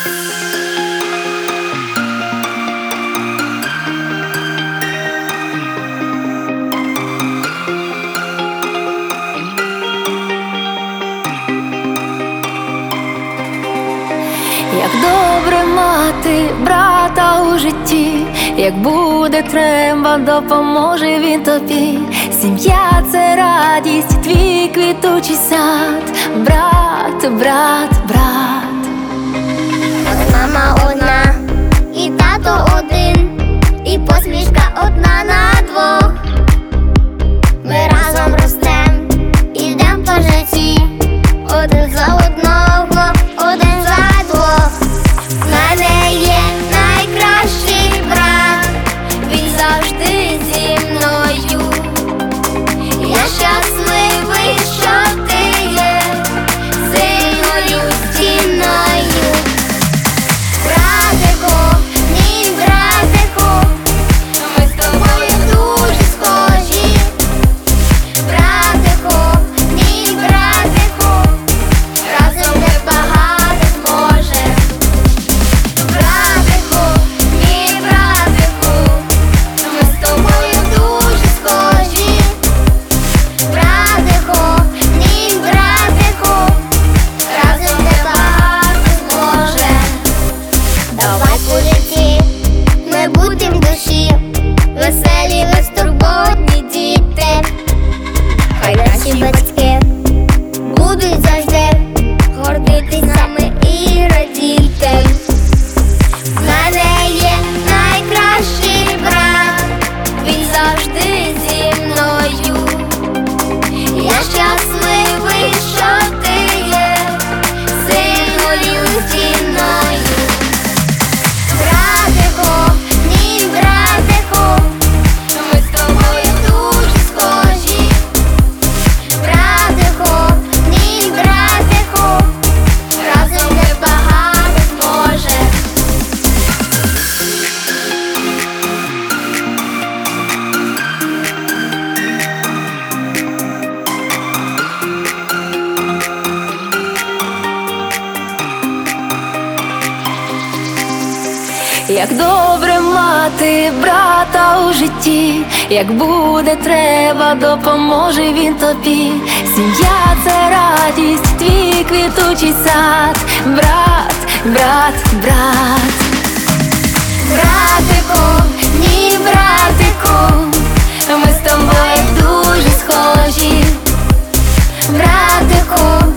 Як добре мати брата у житті, як буде треба, допоможе він тобі. Сім'я – це радість, твій квітучий сад. Брат, брат, брат. От мама одна, і тато один, і посмішка одна на двох. Ми разом ростем, ідем по житті, один за одного, один за двох. В мене є найкращий брат, він завжди зі мною. Я щасливий, що ти є сильною стіною. Братику, мій братику, ми з тобою дуже схожі. Братику, мій братику, разом ми багато зможем. Братику, мій братику, ми з тобою дуже схожі. Братику, мій братику, разом ми багато зможем. Давай по житті ми будем душі, веселі, безтурботні діти. Хай наші батьки будуть завжди гордитись нами і радіти. В мене є найкращий брат, він завжди зі мною. Я щасливий, що ти є сильною стіною. Братику, мій братику, ми з тобою дуже схожі. Братику, мій братику, разом ми багато зможем. Як добре мати брата у житті, як буде треба, допоможе він тобі. Сім'я – це радість, твій квітучий сад. Брат, брат, брат. Братику, мій братику, ми з тобою дуже схожі. Братику,